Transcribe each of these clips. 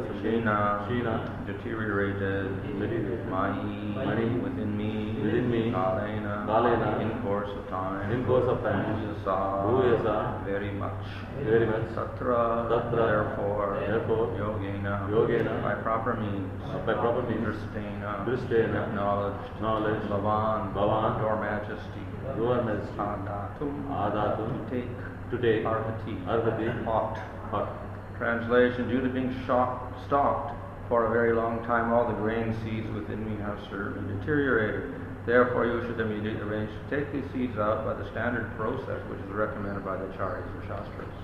Shina, deteriorated, Mani, within me, Kalena, in course of time, Bhuyasa, very much, Tatra, therefore, Yogena, by proper means, Dristena, knowledge, Bhavan, your majesty, Adatum, to take, Arhati, ought. Translation, due to being stalked for a very long time, all the grain seeds within me have served and deteriorated. Therefore, you should immediately arrange to take these seeds out by the standard process, which is recommended by the Acharyas or Shastras.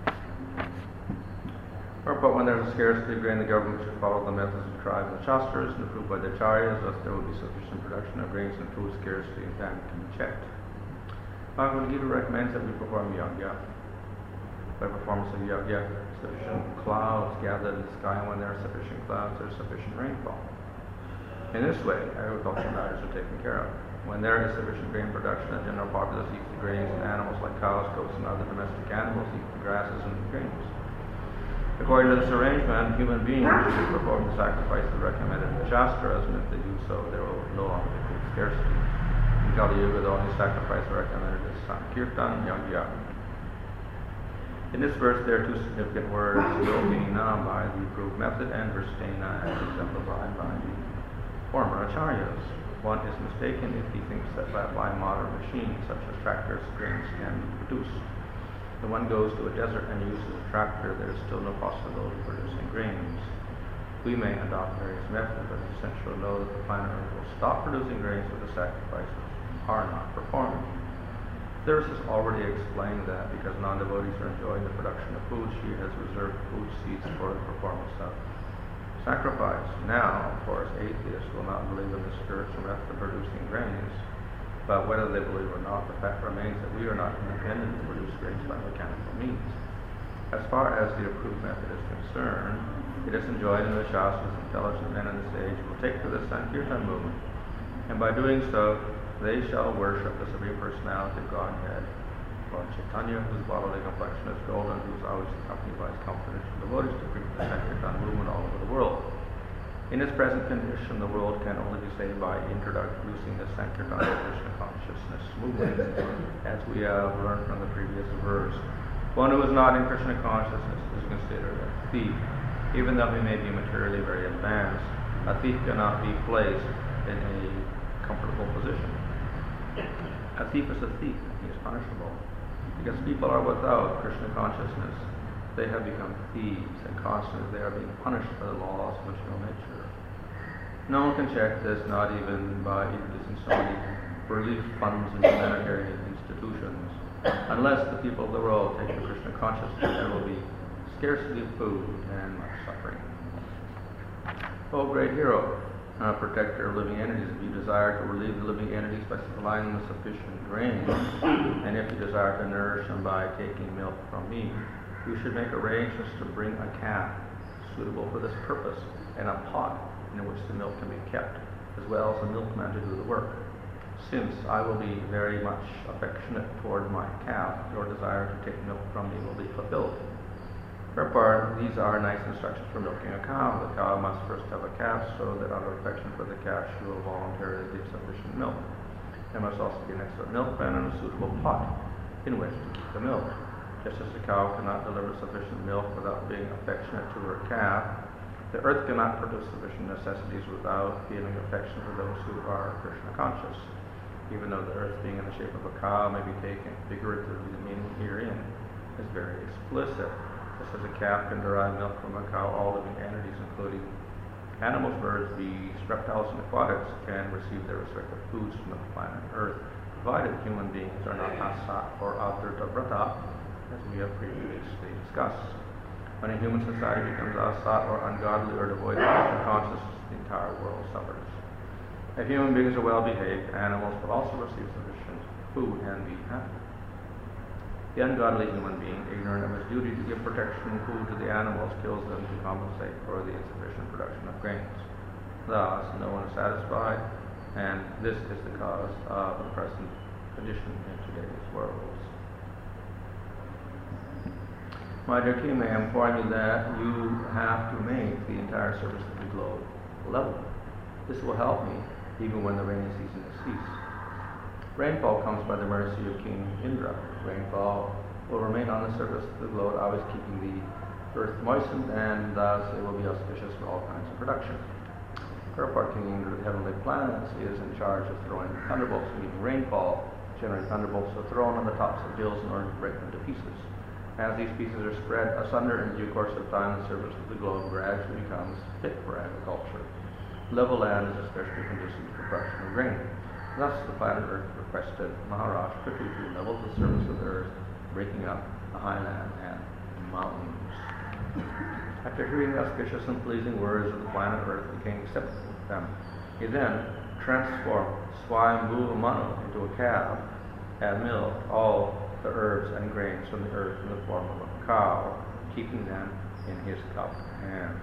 But when there is a scarcity of grain, the government should follow the methods described in the Shastras and approved by the Acharyas, thus there will be sufficient production of grains and food scarcity and famine can be checked. Bhagavad Gita recommends that we perform yajna. By performance of yajna, sufficient clouds gather in the sky, and when there are sufficient clouds, there is sufficient rainfall. In this way, agricultural matters are taken care of. When there is sufficient grain production, the general populace eats the grains, and animals like cows, goats, and other domestic animals eat the grasses and the grains. According to this arrangement, human beings should perform the sacrifices recommended in the Shastras, and if they do so, there will no longer be food scarcity. In Kali Yuga, the only sacrifice recommended is Sankirtan Yajna. In this verse, there are two significant words, Yogena by the approved method, and Vristena as exemplified by the former Acharyas. One is mistaken if he thinks that by modern machines, such as tractors, grains can be produced. When one goes to a desert and uses a tractor, there is still no possibility of producing grains. We may adopt various methods, but it's essential to know that the planet Earth will stop producing grains if the sacrifices are not performed. Verse has already explained that because non-devotees are enjoying the production of food, she has reserved food seeds for the performance of sacrifice. Now, of course, atheists will not believe in the spiritual method of producing grains, but whether they believe or not, the fact remains that we are not independent to produce grains by mechanical means. As far as the approved method is concerned, it is enjoyed in the Shastras. Intelligent men in this age will take to the Sankirtan movement, and by doing so, they shall worship the Supreme Personality of Godhead, Lord Chaitanya, whose bodily complexion is golden, who is always accompanied by his confidential devotees to preach the Sankirtan movement all over the world. In its present condition, the world can only be saved by introducing the Sankirtan Krishna consciousness movement, as we have learned from the previous verse. One who is not in Krishna consciousness is considered a thief. Even though he may be materially very advanced, a thief cannot be placed in a comfortable position. A thief is a thief, he is punishable. Because people are without Krishna consciousness, they have become thieves, and constantly they are being punished by the laws of material nature. No one can check this, not even by introducing so many relief funds and humanitarian institutions. Unless the people of the world take to Krishna consciousness, there will be scarcity of food and much suffering. O great hero, protector of living entities, if you desire to relieve the living entities by supplying them with sufficient grain, and if you desire to nourish them by taking milk from me, you should make arrangements to bring a calf suitable for this purpose, and a pot in which the milk can be kept, as well as a milkman to do the work. Since I will be very much affectionate toward my calf, your desire to take milk from me will be fulfilled. Therefore, these are nice instructions for milking a cow. The cow must first have a calf, so that out of affection for the calf she will voluntarily give sufficient milk. There must also be an extra milkman and a suitable pot in which to keep the milk. Just as the cow cannot deliver sufficient milk without being affectionate to her calf, the earth cannot produce sufficient necessities without feeling affection for those who are Krishna conscious. Even though the earth being in the shape of a cow may be taken figuratively, the meaning herein is very explicit. Just as a calf can derive milk from a cow, all living entities, including animals, birds, beasts, reptiles, and aquatics, can receive their respective foods from the planet Earth, provided human beings are not asat or avirta vrata, as we have previously discussed. When a human society becomes asat or ungodly or devoid of Krishna consciousness, the entire world suffers. If human beings are well behaved, animals will also receive sufficient food and be happy. The ungodly human being, ignorant of his duty to give protection and food to the animals, kills them to compensate for the insufficient production of grains. Thus, no one is satisfied, and this is the cause of the present condition in today's world. My dear king, may I inform you that you have to make the entire surface of the globe level. This will help me even when the rainy season has ceased. Rainfall comes by the mercy of King Indra. Rainfall will remain on the surface of the globe, always keeping the earth moistened, and thus it will be auspicious for all kinds of production. Therefore, King Indra, the heavenly planets, is in charge of throwing thunderbolts, meaning rainfall. Generally, thunderbolts are thrown on the tops of hills in order to break them to pieces. As these pieces are spread asunder in due course of time, the surface of the globe gradually becomes fit for agriculture. Level land is especially conducive to production of grain. Thus, the planet Earth requested Maharaj Prithu to level the surface of the earth, breaking up the highland and mountains. After hearing the auspicious and pleasing words of the planet Earth, the king accepted them. He then transformed Swayambhuva Manu into a calf and milked all the herbs and grains from the earth in the form of a cow, keeping them in his cupped hands.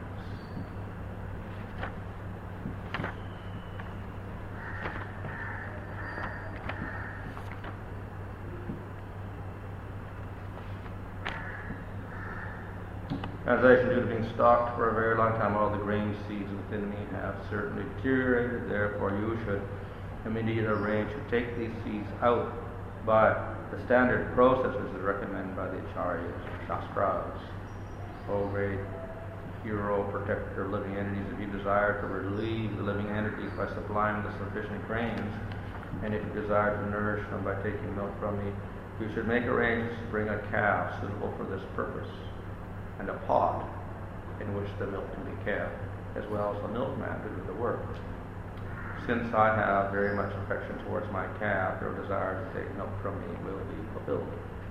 Translation: due to being stalked for a very long time, all the grain seeds within me have certainly deteriorated. Therefore, you should immediately arrange to take these seeds out by the standard processes as recommended by the Acharyas and Shastras. O great hero, protector of living entities, if you desire to relieve the living entities by supplying the sufficient grains, and if you desire to nourish them by taking milk from me, you should make arrangements to bring a calf suitable for this purpose, and a pot in which the milk can be kept, as well as the milkman to do the work. Since I have very much affection towards my calf, your desire to take milk from me will be fulfilled.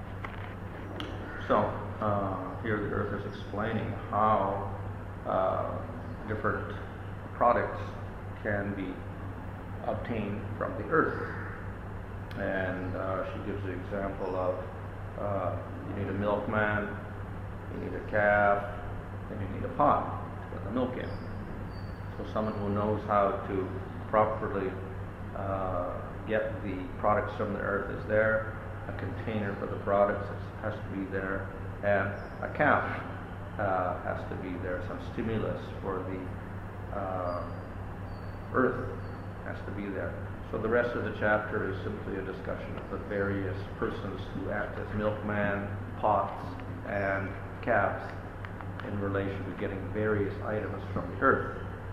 So, here the earth is explaining how different products can be obtained from the earth. And she gives the example of you need a milkman, you need a calf, and you need a pot to put the milk in. So someone who knows how to properly get the products from the earth is there, a container for the products has to be there, and a calf has to be there. Some stimulus for the earth has to be there. So the rest of the chapter is simply a discussion of the various persons who act as milkman, pots, and calves in relation to getting various items from the earth.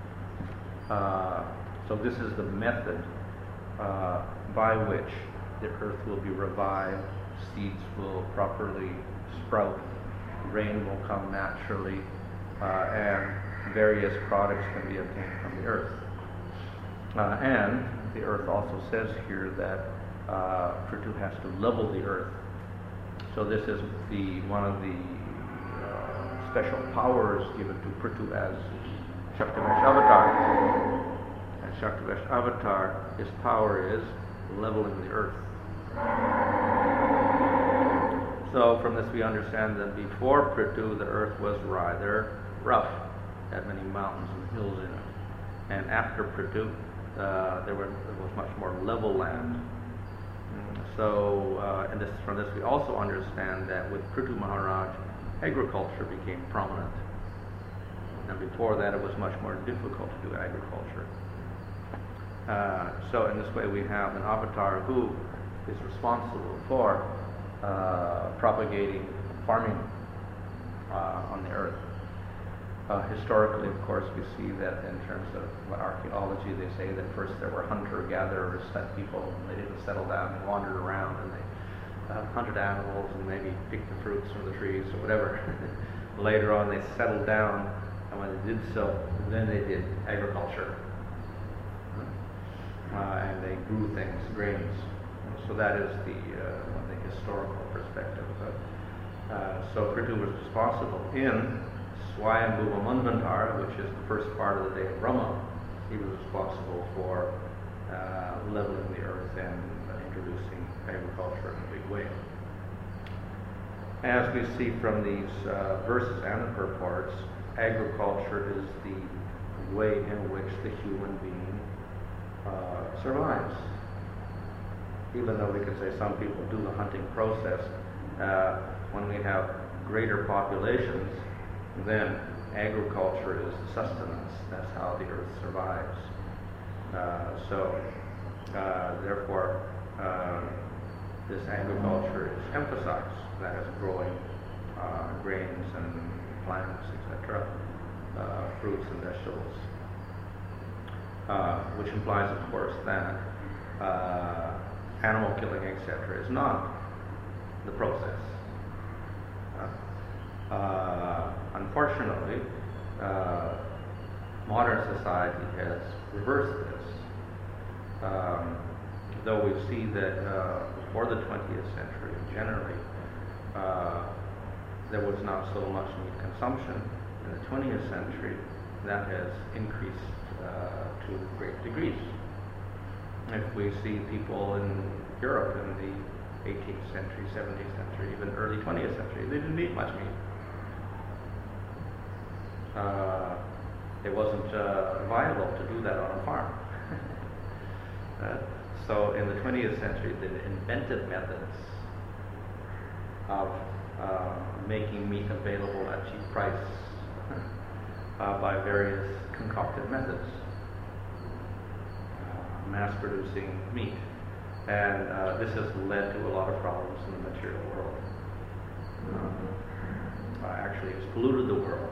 So this is the method by which the earth will be revived, seeds will properly sprout, rain will come naturally, and various products can be obtained from the earth. And the earth also says here that Prithu has to level the earth. So this is one of the special powers given to Prithu as Shaktivesh Avatar. And Shaktivesh Avatar, his power is leveling the earth. So from this we understand that before Prithu, the earth was rather rough, had many mountains and hills in it. And after Prithu, there was much more level land. So, from this we also understand that with Prithu Maharaj, agriculture became prominent. And before that, it was much more difficult to do agriculture. So in this way, we have an avatar who is responsible for propagating farming on the earth. Historically, of course, we see that in terms of archaeology, they say that first there were hunter-gatherers, that people, they didn't settle down and wandered around, and they hunted animals and maybe picked the fruits from the trees or whatever. Later on, they settled down, and when they did so, then they did agriculture. And they grew things, grains. So that is the historical perspective. So Prithu was responsible in Swayambhuva Manvantara, which is the first part of the day of Brahma. He was responsible for leveling the earth and introducing agriculture in a big way. As we see from these verses and the purports, agriculture is the way in which the human being survives. Even though we could say some people do the hunting process, when we have greater populations, then agriculture is the sustenance. That's how the earth survives. Therefore, this agriculture is emphasized. That is growing grains and plants, etc., fruits and vegetables, which implies, of course, that animal killing, etc., is not the process. Unfortunately, modern society has reversed this. Though we see that before the 20th century, generally, there was not so much meat consumption. In the 20th century, that has increased to great degrees. If we see people in Europe in the 18th century, 17th century, even early 20th century, they didn't eat much meat. It wasn't viable to do that on a farm. So in the 20th century, they invented methods of making meat available at cheap price by various concocted methods, mass-producing meat. And this has led to a lot of problems in the material world. Actually, it's polluted the world.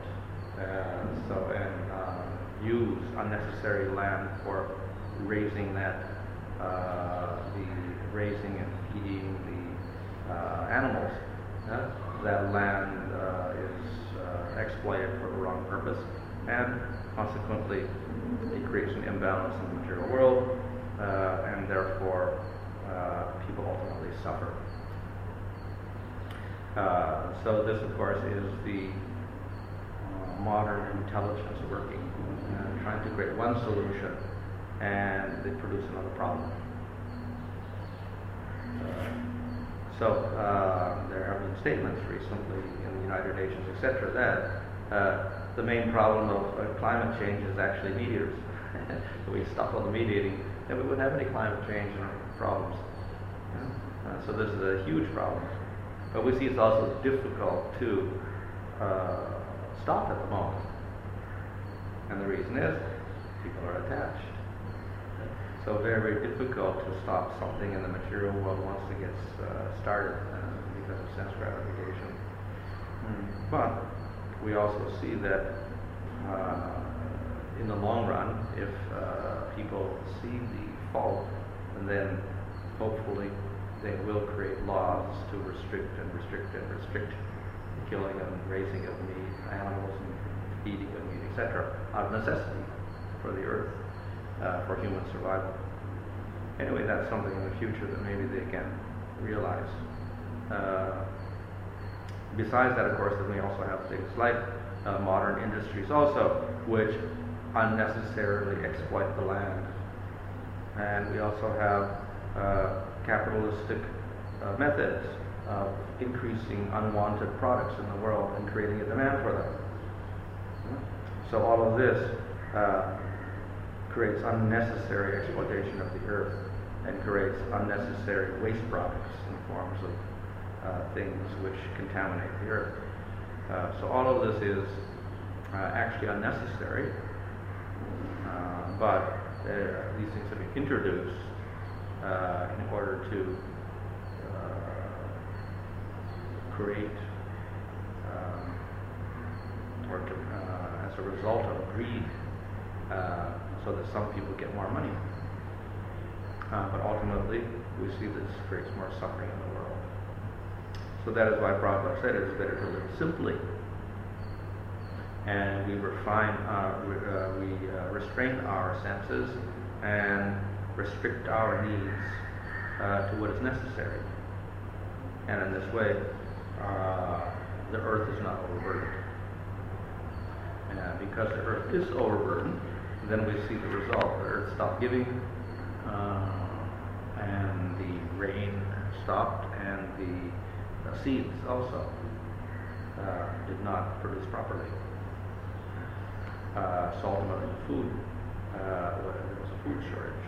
And use unnecessary land for raising that, the raising and feeding the animals. That land is exploited for the wrong purpose, and consequently, it creates an imbalance in the material world, and therefore, people ultimately suffer. So this, of course, is the modern intelligence working, trying to create one solution, and they produce another problem. There have been statements recently in the United Nations, etc., that the main problem of climate change is actually meteors. If we stop all the mediating, then we wouldn't have any climate change problems. So this is a huge problem. But we see it's also difficult to stop at the moment. And the reason is people are attached. So very, very difficult to stop something in the material world once it gets started because of sense gratification. But we also see that in the long run, if people see the fault, and then hopefully they will create laws to restrict the killing and raising of meat, animals, and feeding of meat, etc., out of necessity for the earth, for human survival. Anyway, that's something in the future that maybe they can realize. Besides that, of course, then we also have things like modern industries also, which unnecessarily exploit the land. And we also have capitalistic methods of increasing unwanted products in the world and creating a demand for them. So all of this creates unnecessary exploitation of the earth and creates unnecessary waste products in forms of things which contaminate the earth. So all of this is actually unnecessary, but these things have been introduced in order to create, or to, as a result of greed, so that some people get more money. But ultimately, we see this creates more suffering in the world. So that is why Prabhupada said it is better to live simply, and we refine, we restrain our senses and restrict our needs to what is necessary. And in this way, the earth is not overburdened. And because the earth is overburdened, then we see the result. The earth stopped giving, and the rain stopped, and the seeds also did not produce properly. So ultimately, food, there was a food shortage.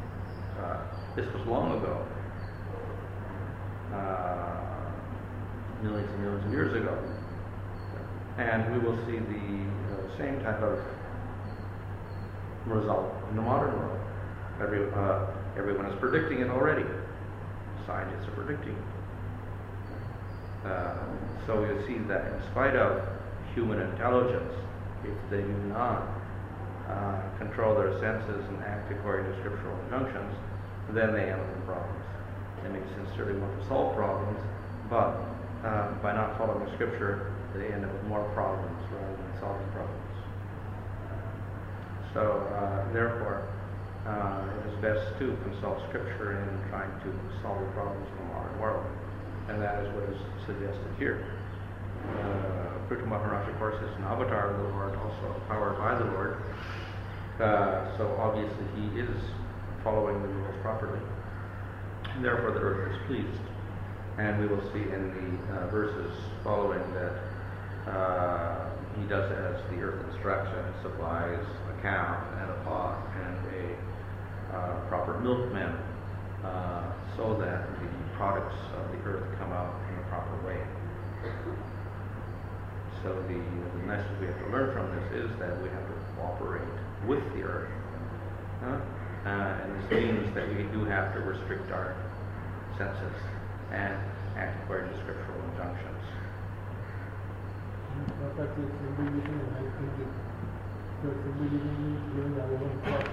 This was long ago. millions and millions of years ago. And we will see the same type of result in the modern world. Everyone is predicting it already. Scientists are predicting it. So you see that in spite of human intelligence, if they do not control their senses and act according to scriptural injunctions, then they end up in problems. They may sincerely want to solve problems, but by not following the scripture, they end up with more problems rather than solving problems. So therefore, it is best to consult scripture in trying to solve the problems in the modern world. And that is what is suggested here. Prithu Maharaj, of course, is an avatar of the Lord, also powered by the Lord. So obviously he is following the rules properly. And therefore the earth is pleased. And we will see in the verses following that he does as the earth instructs, and supplies a cow and a pot and a proper milkman, so that the products of the earth come out in a proper way. So the message we have to learn from this is that we have to cooperate with the earth. And this means that we do have to restrict our senses and act according to scriptural injunctions. So symbolism means growing our own crops.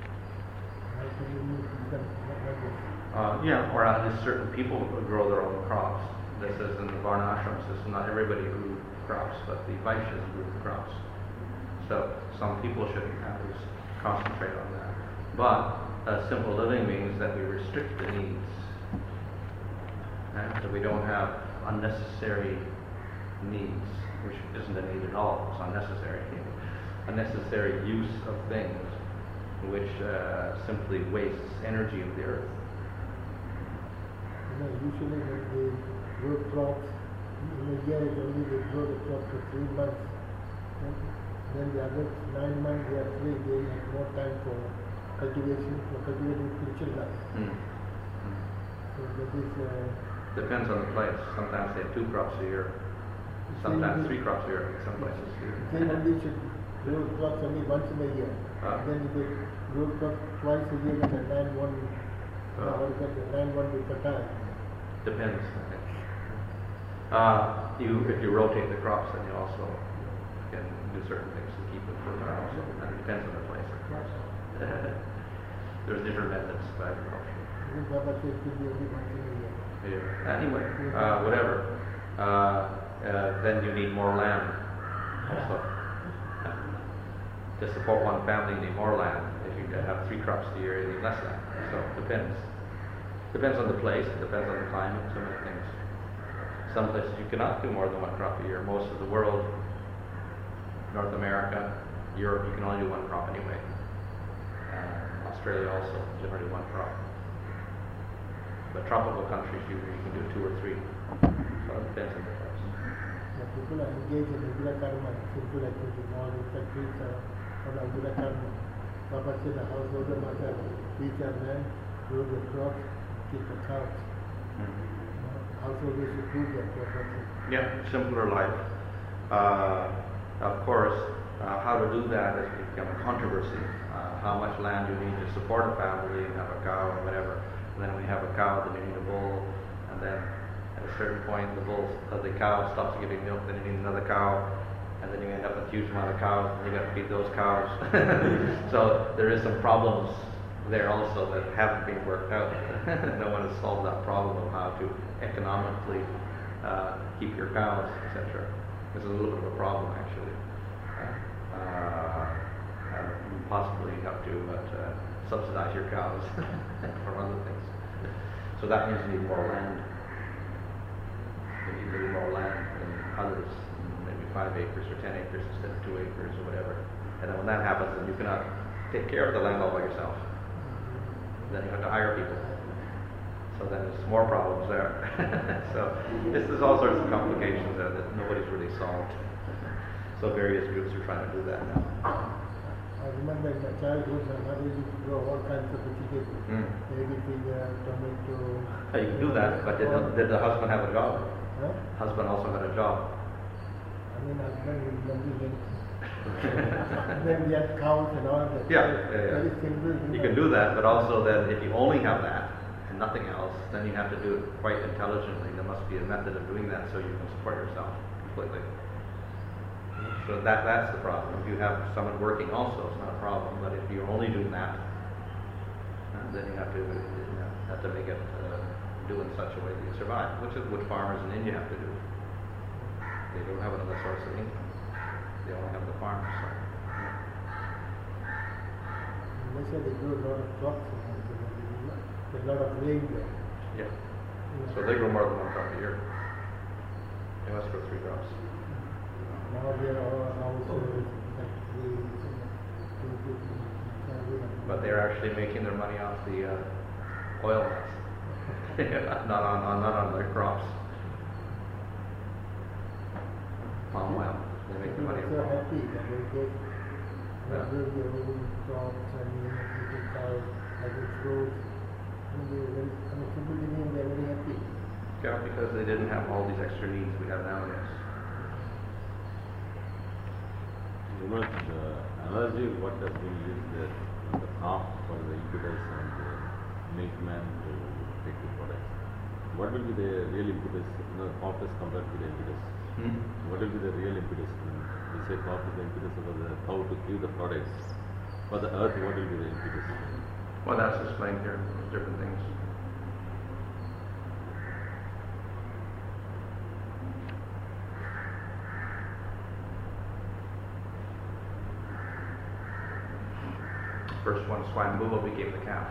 Yeah, or at least certain people grow their own crops. This is in the Varna ashrams. This is not everybody grew crops, but the Vaishyas grew the crops. So some people should at least concentrate on that. But simple living means that we restrict the needs. And so we don't have unnecessary needs, which isn't a need at all. It's unnecessary. Unnecessary use of things which simply wastes energy of the earth. Usually when they grow crops, in a year it only they grow the crop for 3 months. Then the other 9 months they are free, they have more time for cultivation, for cultivating future life. So that is... depends on the place. Sometimes they have 2 crops a year. Sometimes 3 crops a year in some places. They only should grow crops only once in a year. Then if they grow crops twice a year, then the land won't be fertile. Depends. If you rotate the crops, then you also can do certain things to keep it fertile. So that depends on the place, of course. There's different methods of agriculture. Yeah. Anyway, whatever. Then you need more land also. To support one family, you need more land. If you have 3 crops a year, you need less land. So it depends. Depends on the place, it depends on the climate, so many things. Some places you cannot do more than 1 crop a year. Most of the world, North America, Europe, you can only do 1 crop anyway. Australia also, generally 1 crop. But tropical countries, you can do 2 or 3. So it depends on the place. People are engaged in regular karma, simple activities, all the factories are on regular karma. Papa said the householder must have each and land, grow the crops, keep the cows. Householders should do that. Yeah, simpler life. Of course, how to do that has become a controversy. How much land you need to support a family, and have a cow or whatever. And then when you have a cow, then you need a bull, and then at a certain point the cow stops giving milk, then you need another cow, and then you end up with a huge amount of cows, and you got to feed those cows. So there is some problems there also that haven't been worked out. No one has solved that problem of how to economically keep your cows, etc. It's a little bit of a problem actually. Possibly you have to subsidize your cows for other things. So that means you need more land. You need a little more land than others, maybe 5 acres or 10 acres instead of 2 acres or whatever. And then when that happens, then you cannot take care of the land all by yourself. Then you have to hire people. So then there's more problems there. So there's all sorts of complications there that nobody's really solved. So various groups are trying to do that now. I remember in my childhood, my mother used to grow all kinds of vegetables. Everything, tomato. You can do that, but did the husband have a job? Huh? Husband also had a job. I mean, husband will not then we have cows and all that. Yeah. Very simple. You can do that, but also then if you only have that and nothing else, then you have to do it quite intelligently. There must be a method of doing that so you can support yourself completely. So that's the problem. If you have someone working also, it's not a problem. But if you're only doing that, then you have to make it do in such a way that you survive, which is what farmers in India have to do. They don't have another source of income. They only have the farms. So. They say they grow a lot of crops. There's a lot of rain there. Yeah. So they grow more than one crop a year. They must grow 3 crops. Now we are all houses, But they're actually making their money off the oil wells, not on their crops. Palm oil. They make the money. So happy that they get grow their own crops and people cows, having fruits. People living, they're very happy. Yeah, because they didn't have all these extra needs we have nowadays. You know, the analogy what has been used there, the calf for the impetus and the milkman to take the products. What will be the real impetus? You know, calf is compared to the impetus. What will be the real impetus? We say calf is the impetus for the cow to give the products. For the earth, what will be the impetus? Well, that's explained here. There's different things. First one, Swayambhuva became the calf.